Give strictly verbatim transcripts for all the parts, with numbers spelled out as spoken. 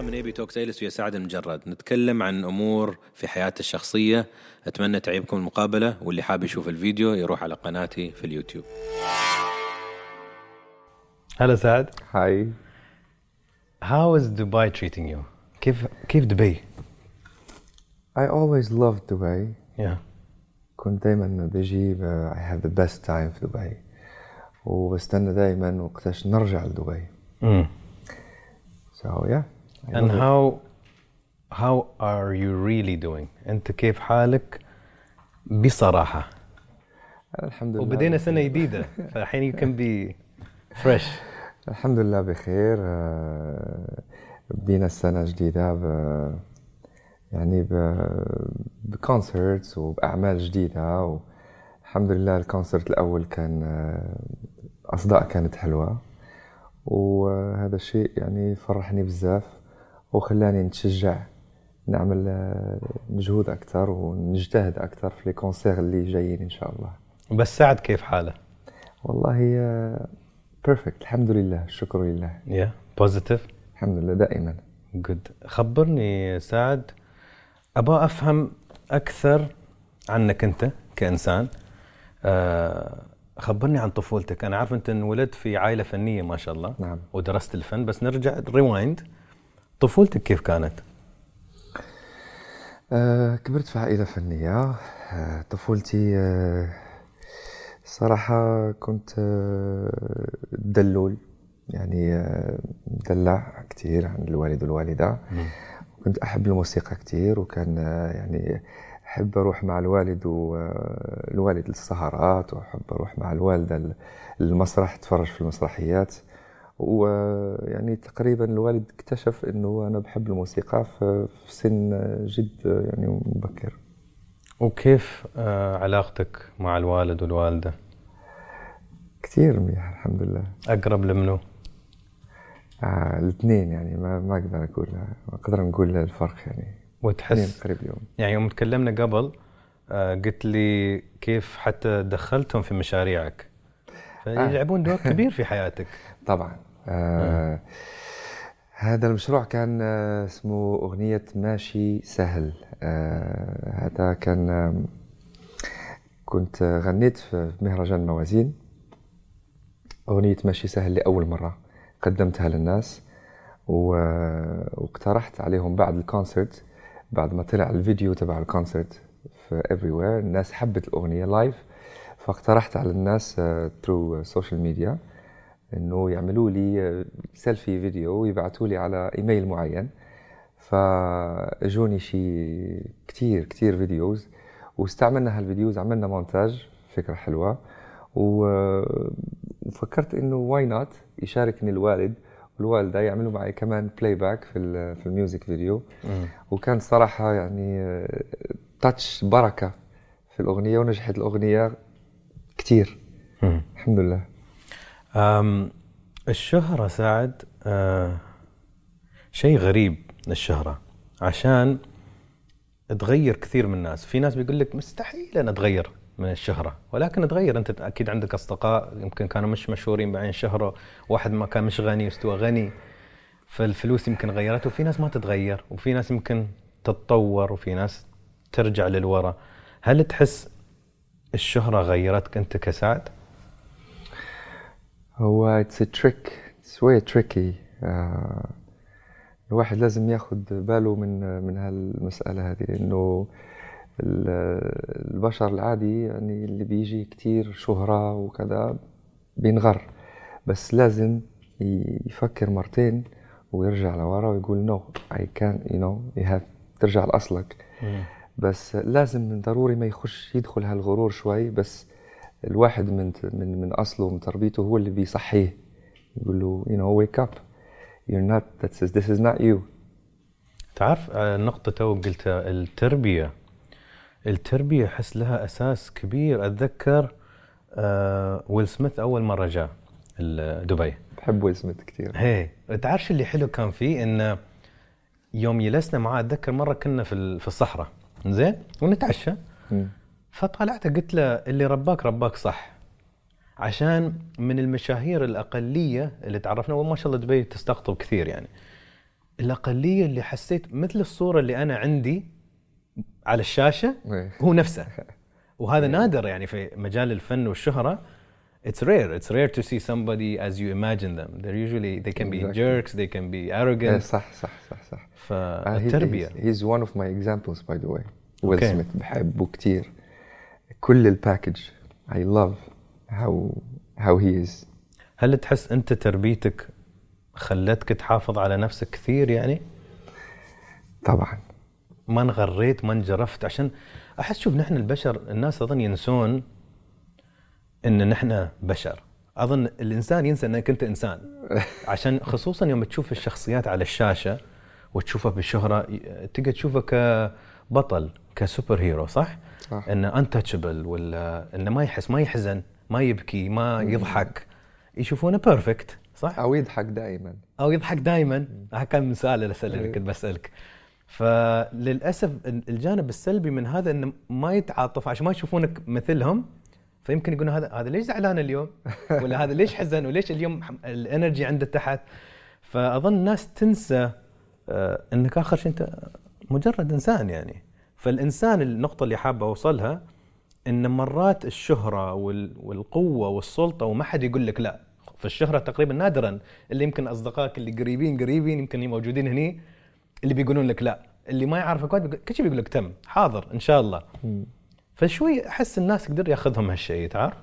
من اي بي توك سيلس ويا سعد المجرد، نتكلم عن امور في حياتي الشخصيه. اتمنى تعجبكم المقابله، واللي حاب يشوف الفيديو يروح على قناتي في اليوتيوب. هلا سعد. Hi. How is Dubai treating you? كيف كيف دبي؟ I always loved Dubai. Yeah. كنت دايما بجي ب- I have the best time في دبي، وبستنى دايما وقتاش نرجع لدبي. Mm. So yeah. I And love it. how how are you really doing? أنت كيف حالك بصراحة؟ الحمد لله. وبدينا بخير. سنة جديدة، فالحين you can be fresh. الحمد لله بخير. آه، بدينا السنة جديدة ب يعني ب بكونسرتس وبأعمال جديدة، والحمد لله الكونسرت الأول كان آه، أصداء كانت حلوة، وهذا الشيء يعني فرحني بزاف وخلاني نتشجع نعمل آه، مجهود أكثر ونجتهد أكثر في الكونسير اللي جايين إن شاء الله. بس سعد كيف حاله؟ والله بيرفكت الحمد لله، الشكر لله. Yeah. Positive. الحمد لله دائما. Good. خبرني سعد، أبغى أفهم أكثر عنك أنت كإنسان. أه خبرني عن طفولتك. أنا عارف أنت انولدت في عائلة فنية ما شاء الله. نعم. ودرست الفن، بس نرجع ريوايند. طفولتك كيف كانت؟ آه كبرت في عائلة فنية. آه طفولتي آه صراحة كنت آه دلول، يعني آه مدلع كتير عند الوالد والوالدة. كنت أحب الموسيقى كتير، وكان آه يعني أحب أروح مع الوالد والوالد للسهرات، وأحب أروح مع الوالدة المسرح أتفرج في المسرحيات. ويعني تقريبا الوالد اكتشف انه انا بحب الموسيقى في في سن جد يعني مبكر. وكيف آه علاقتك مع الوالد والوالدة؟ كثير منيح الحمد لله. أقرب لمنو؟ آه الاثنين يعني ما ما اقدر اقول ما اقدر نقول الفرق يعني. وتحس قريب اليوم. يعني يوم تكلمنا قبل آه قلت لي كيف حتى دخلتهم في مشاريعك، فيلعبون دور كبير في حياتك. طبعا. آه هذا المشروع كان آه اسمه أغنية ماشي سهل. آه هذا كان آه كنت غنيت في مهرجان موازين أغنية ماشي سهل لأول مرة، قدمتها للناس واقترحت عليهم بعد الكونسرت، بعد ما طلع الفيديو تبع الكونسرت في everywhere الناس حبت الأغنية لايف، فاقترحت على الناس through social media انه يعملوا لي سيلفي فيديو ويبعثوا لي على ايميل معين. فاجوني شي كتير كتير فيديوز، واستعملنا هالفيديوز، عملنا مونتاج، فكرة حلوة. وفكرت انه واي نوت يشاركني الوالد والوالدة يعملوا معي كمان بلاي باك في في الميوزك فيديو. وكان صراحة يعني تاتش بركة في الأغنية، ونجحت الأغنية كتير الحمد لله. أم الشهرة سعد أه شيء غريب الشهرة، عشان تغير كثير من الناس. في ناس بيقول لك مستحيل أن أتغير من الشهرة، ولكن تغير. أنت أكيد عندك أصدقاء يمكن كانوا مش مشهورين بعين شهرة، واحد ما كان مش غني واستوى غني، فالفلوس يمكن غيرته. وفي ناس ما تتغير، وفي ناس يمكن تتطور، وفي ناس ترجع للورا. هل تحس الشهرة غيرتك أنت كسعد؟ هو it's a trick, it's way tricky. آه الواحد لازم ياخد باله من من هالمسألة هذه، لأنه البشر العادي يعني اللي بيجي كتير شهرة وكذا بينغر، بس لازم يفكر مرتين ويرجع لورا ويقول no I can't you know you have ترجع لأصلك. بس لازم ضروري ما يخش يدخل هالغرور شوي، بس الواحد من من من اصله ومن تربيته هو اللي بيصحيه، يقول له you know wake up you're not that's this is not you. تعرف النقطة تو قلتها، التربية التربية حس لها أساس كبير. أتذكر آه ويل سميث أول مرة جاء دبي. بحب ويل سميث كتير. هي تعرف اللي حلو كان فيه إن يوم جلسنا معاه، أتذكر مرة كنا في في الصحراء زين ونتعشى، م. فطلعت قلت له اللي رباك رباك صح، عشان من المشاهير الأقلية اللي تعرفنا، وما شاء الله دبي تستقطب كثير يعني. الأقلية اللي حسيت مثل الصورة اللي أنا عندي على الشاشة إيه. هو نفسه. وهذا نادر يعني في مجال الفن والشهرة. It's rare. It's rare to see somebody as you imagine them. They're usually they can be Exactly. jerks, they can be arrogant. إيه صح صح صح صح. فالتربية. Uh, he, he's, he's one of my examples by the way. Will Okay. Smith بحبه كتير. كل الباكج. I love how how he is. هل تحس أنت تربيتك خلتك تحافظ على نفسك كثير يعني؟ طبعا. ما انغريت ما انجرفت؟ عشان أحس شوف نحن البشر الناس أظن ينسون إن نحن بشر. أظن الإنسان ينسى أنك أنت إنسان. عشان خصوصا يوم تشوف الشخصيات على الشاشة وتشوفه بالشهرة تقدر تشوفه كبطل كسوبر هيرو صح؟ صح. إنه untouchable ولا إنه ما يحس ما يحزن ما يبكي ما يضحك يشوفونه بيرفكت صح؟ أو يضحك دائما. أو يضحك دائما. هذا كان من سؤال الأسئلة اللي كنت بسألك. فللأسف الجانب السلبي من هذا إنه ما يتعاطف عشان ما يشوفونك مثلهم. فيمكن يقولون هذا هذا ليش زعلان اليوم ولا هذا ليش حزن وليش اليوم الانرجي عنده تحت. فاظن الناس تنسى آه انك اخر شيء انت مجرد انسان يعني. فالانسان النقطه اللي حابه اوصلها ان مرات الشهره والقوه والسلطه وما حد يقول لك لا. في الشهره تقريبا نادرا اللي يمكن اصدقائك اللي قريبين قريبين يمكن موجودين هني اللي بيقولون لك لا. اللي ما يعرفك كل شيء بيقول لك تم حاضر ان شاء الله. م. فشوي احس الناس يقدر ياخذهم هالشيء تعرف.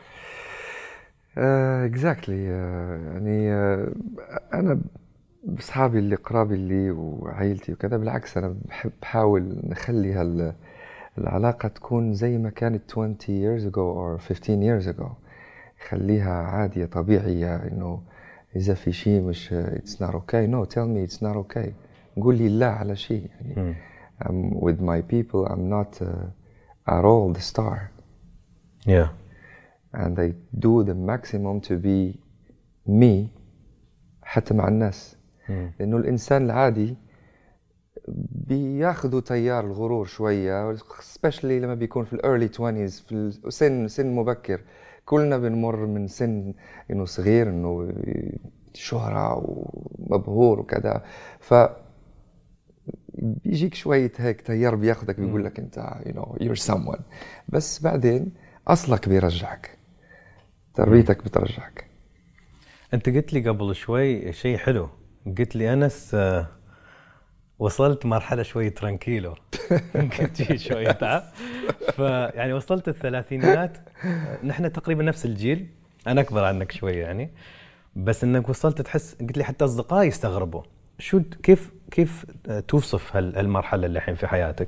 اكزاكتلي uh, يعني uh, انا باصحابي اللي قرابي لي وعائلتي وكذا بالعكس انا بحب بحاول نخلي هال العلاقه تكون زي ما كانت twenty years ago or fifteen years ago. خليها عاديه طبيعيه انه اذا في شيء مش it's not okay no tell me it's not okay. قول لي لا على شيء يعني. hmm. I'm with my people I'm not uh, are all the star. Yeah. And I do the maximum to be me حتى مع الناس. mm. لأنه الإنسان العادي بياخذوا تيار الغرور شوية especially لما بيكون في ال early twenties في السن سن مبكر. كلنا بنمر من سن إنه صغير إنه شهرة ومبهور وكذا. ف بيجيك شوية هيك تيار بياخدك بيقول لك أنت you know you're someone. بس بعدين أصلك بيرجعك. تربيتك بترجعك. أنت قلت لي قبل شوي شيء حلو. قلت لي أنس آه وصلت مرحلة شوي ترانكيلو. قلت شيء شوي تعب. فيعني وصلت الثلاثينات. نحن تقريبا نفس الجيل. أنا أكبر عنك شوي يعني. بس إنك وصلت تحس قلت لي حتى أصدقائي يستغربوا. شو كيف كيف توصف هالمرحلة اللي الحين في حياتك؟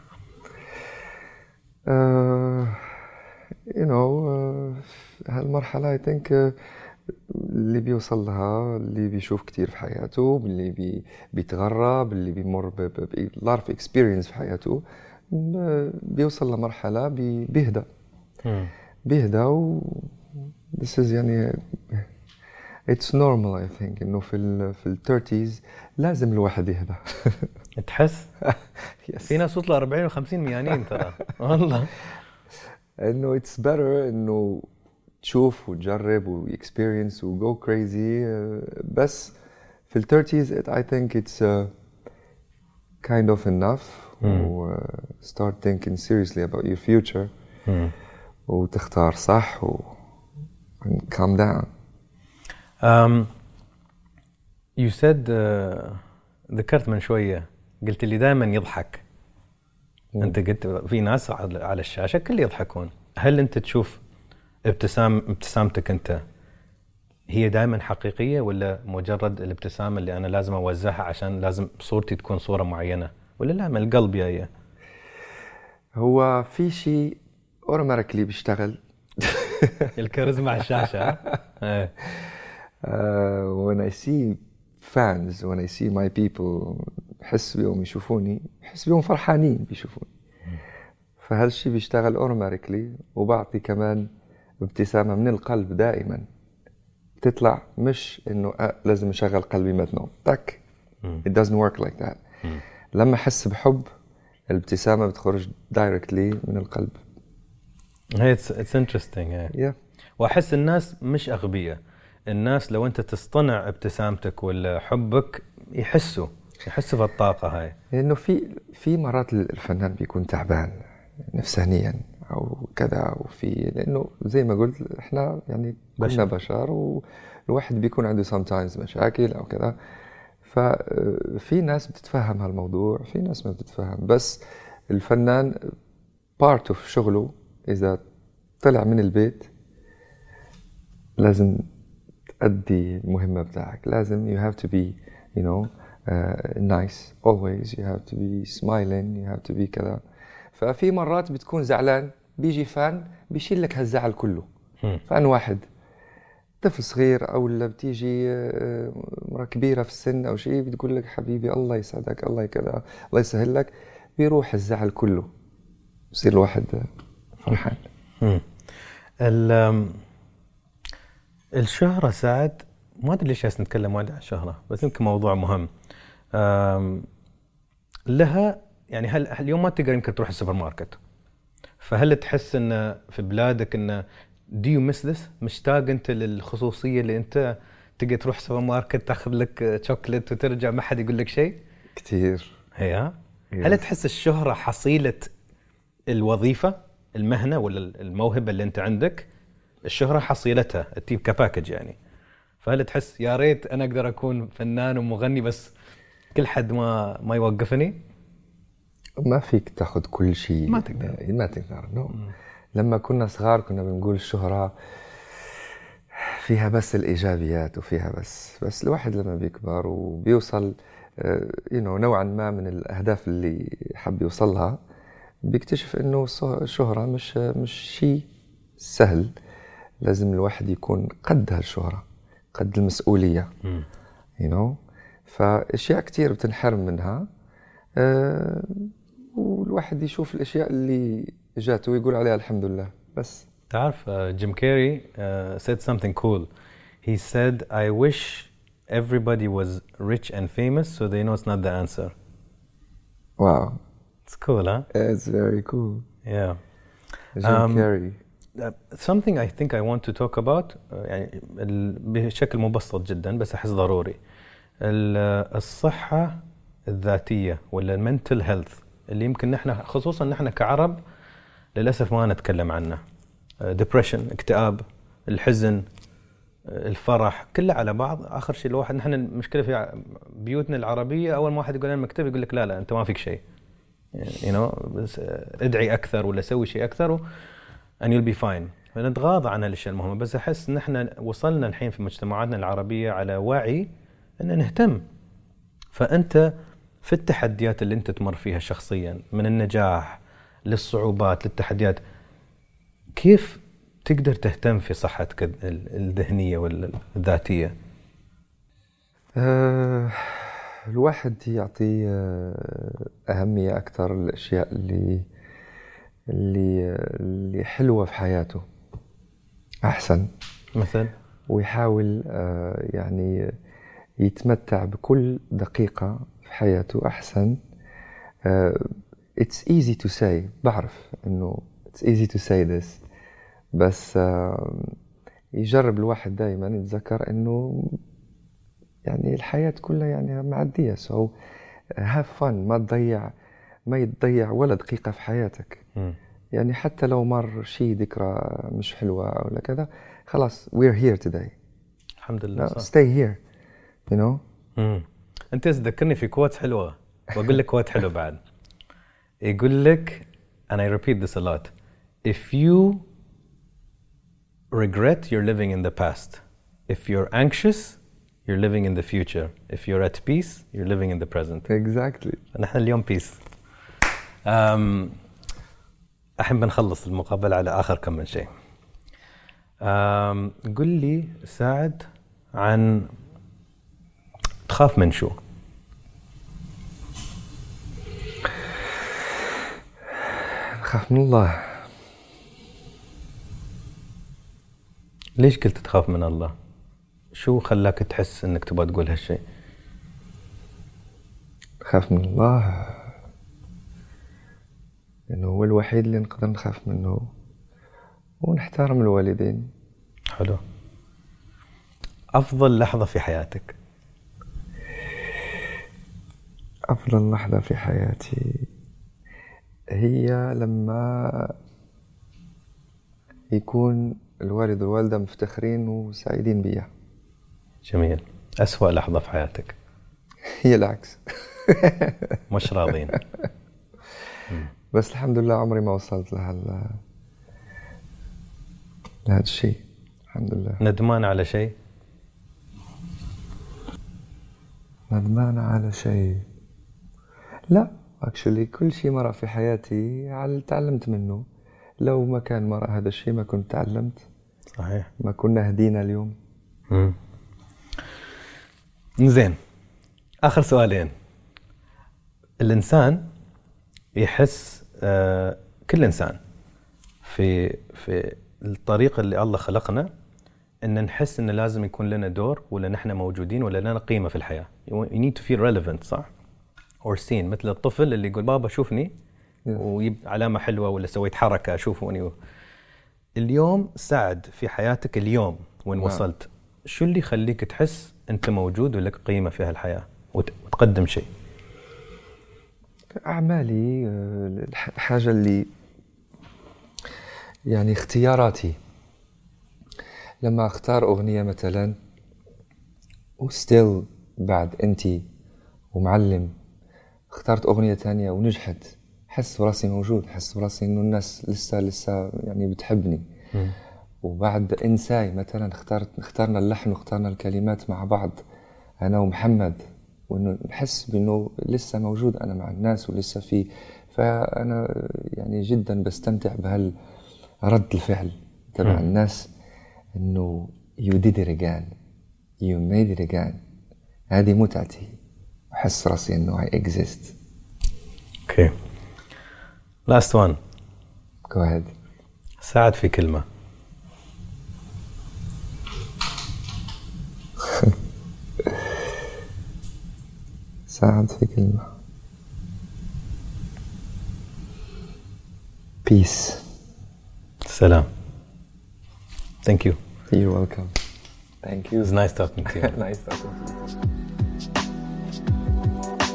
uh, you know uh, هالمرحلة I think uh, اللي بيوصل لها اللي بيشوف كتير في حياته اللي بي بيتغرب اللي بيمر ب ب lot of experience في حياته بيوصل لمرحلة بي بيهدى hmm. بيهدى و this is يعني it's normal I think إنه في ال في ال thirties لازم الواحد يهدى. تحس؟ yes. في ناس وصلوا أربعين وخمسين ميانين ترى والله. إنه it's better إنه تشوف وتجرب وexperience و go crazy بس في ال thirties it, I think it's uh, kind of enough. mm. و uh, start thinking seriously about your future. mm. وتختار صح و and calm down. Um, you said uh, ذكرت من شوية قلت لي دائما يضحك. مم. أنت قلت في ناس على الشاشة كل يضحكون. هل أنت تشوف ابتسام ابتسامتك أنت هي دائما حقيقية ولا مجرد الابتسامة اللي أنا لازم أوزعها عشان لازم صورتي تكون صورة معينة ولا لا من القلب جاية؟ هو في شيء أوتوماتيكلي بيشتغل. الكاريزما على الشاشة. Uh, when I see fans, when I see my people, بحس بيهم يشوفوني، بحس بيهم فرحانين بيشوفوني. فهالشي بيشتغل automatically وبعطي كمان ابتسامة من القلب دائما. تطلع مش إنه أه لازم أشغل قلبي مثنو. تك. It doesn't work like that. لما أحس بحب الابتسامة بتخرج directly من القلب. It's it's interesting. Yeah. yeah. وأحس الناس مش أغبية. الناس لو أنت تصطنع ابتسامتك ولا حبك يحسوا يحسوا بالطاقة هاي. لأنه في في مرات الفنان بيكون تعبان نفسانيا أو كذا، وفي لأنه زي ما قلت إحنا يعني كلنا بشر، والواحد بيكون عنده sometimes مشاكل أو كذا. ففي ناس بتتفهم هالموضوع، في ناس ما بتتفهم. بس الفنان part of شغله إذا طلع من البيت لازم تأدي المهمة بتاعك. لازم you have to be you know uh, nice always, you have to be smiling, you have to be كذا. ففي مرات بتكون زعلان، بيجي فان بيشيل لك هالزعل كله. فان واحد طفل صغير أو لا بتيجي مرة كبيرة في السن أو شيء بتقول لك حبيبي الله يسعدك الله كذا الله يسهل لك، بيروح الزعل كله، بصير الواحد فرحان. الشهرة سعد، ما أدري ليش جالس نتكلم وايد عن الشهرة، بس يمكن موضوع مهم لها. يعني هل اليوم ما تقدر يمكن تروح السوبر ماركت، فهل تحس إن في بلادك إن do you miss this؟ مشتاق أنت للخصوصية اللي أنت تقدر تروح سوبر ماركت تاخذ لك شوكليت وترجع ما حد يقول لك شيء؟ كثير. هي هل تحس الشهرة حصيلة الوظيفة المهنة ولا الموهبة اللي أنت عندك؟ الشهرة حصيلتها التيب كباكج يعني. فهل تحس يا ريت أنا أقدر أكون فنان ومغني بس كل حد ما ما يوقفني؟ ما فيك تاخذ كل شيء، ما تقدر ما تقدر نو. لما كنا صغار كنا بنقول الشهرة فيها بس الإيجابيات وفيها بس بس الواحد لما بيكبر وبيوصل يو نو نوعا ما من الأهداف اللي حب يوصلها، بيكتشف إنه الشهرة مش مش شيء سهل. لازم الواحد يكون قد هالشهرة، قد المسؤولية you know. فأشياء كتير بتنحرم منها أه والواحد يشوف الأشياء اللي جاته ويقول عليها الحمد لله بس. تعرف جيم كاري uh, said something cool. He said I wish everybody was rich and famous so they know it's not the answer. Wow. It's cool, huh? It's very cool. Yeah. Jim um, Carrey. Uh, something I think I want to talk about uh, يعني بشكل مبسط جدا بس أحس ضروري. الصحة الذاتية ولا المنتل هيلث اللي يمكن نحن خصوصا نحن كعرب للأسف ما نتكلم عنه. ديبريشن، اكتئاب، الحزن، الفرح، كله على بعض. آخر شيء الواحد نحن المشكلة في بيوتنا العربية أول ما واحد يقول أنا مكتئب يقول لك لا لا أنت ما فيك شيء. you know بس ادعي أكثر ولا سوي شيء أكثر and you'll be fine. فنتغاضى عن هالأشياء المهمة. بس أحس نحن وصلنا الحين في مجتمعاتنا العربية على وعي أن نهتم. فأنت في التحديات اللي أنت تمر فيها شخصيا من النجاح للصعوبات للتحديات، كيف تقدر تهتم في صحتك الذهنية والذاتية؟ أه الواحد يعطي أهمية أكثر للأشياء اللي اللي اللي حلوة في حياته أحسن مثل، ويحاول أه يعني يتمتع بكل دقيقة في حياته أحسن. أه it's easy to say، بعرف إنه it's easy to say this، بس أه يجرب الواحد دائما يتذكر إنه يعني الحياة كلها يعني معدية. so have fun، ما تضيع ما يتضيع ولا دقيقة في حياتك. م. يعني حتى لو مر شيء ذكرى مش حلوة ولا كذا، خلاص we're here today. الحمد لله. no, stay here you know. م. أنت تذكرني في كوت حلوة، وأقول لك كوت حلو بعد. يقول لك and I repeat this a lot: if you regret, you're living in the past. If you're anxious, you're living in the future. If you're at peace, you're living in the present. Exactly. نحن اليوم peace. um, الحين بنخلص المقابلة على آخر كم من شيء. um, قل لي سعد عن تخاف من شو؟ خاف من الله. ليش قلت تخاف من الله؟ شو خلاك تحس انك تبغى تقول هالشيء؟ خاف من الله لأنه هو الوحيد اللي نقدر نخاف منه، ونحترم الوالدين. حلو. أفضل لحظة في حياتك؟ أفضل لحظة في حياتي هي لما يكون الوالد والوالدة مفتخرين وسعيدين بيها. جميل. أسوأ لحظة في حياتك؟ هي العكس. مش راضين. بس الحمد لله عمري ما وصلت لهال لهذا الشيء الحمد لله. ندمان على شيء؟ ندمان على شيء لا اكشلي كل شيء مرة في حياتي تعلمت منه. لو ما كان مرة هذا الشيء ما كنت تعلمت. صحيح. ما كنا هدينا اليوم. امم زين، اخر سؤالين. الانسان يحس آه كل انسان في في الطريقه اللي الله خلقنا ان نحس ان لازم يكون لنا دور ولا نحن موجودين ولا لنا قيمه في الحياه. You need to feel relevant صح؟ or seen. مثل الطفل اللي يقول بابا شوفني ويجيب علامه حلوه ولا سويت حركه شوفوني. اليوم سعد في حياتك اليوم وين وصلت، شو اللي يخليك تحس انت موجود ولك قيمه في هالحياه وتقدم شيء؟ اعمالي، الحاجه اللي يعني اختياراتي. لما اختار اغنيه مثلا وستيل بعد انتي ومعلم اخترت اغنيه ثانيه ونجحت، حس براسي موجود، حس براسي انه الناس لسه لسه يعني بتحبني. م. وبعد انساي مثلا اخترت اخترنا اللحن واخترنا الكلمات مع بعض انا ومحمد، وانه نحس بانه لسه موجود انا مع الناس ولسه في. فانا يعني جدا بستمتع بهال رد الفعل تبع الناس انه you did it again you made it again. هذه متعتي، احس راسي انه I exist. اوكي. last one. go ahead. ساعد في كلمة. ساعد في كلمة. peace. سلام. thank you. you're welcome. thank you. It was nice talking to you. nice talking to you.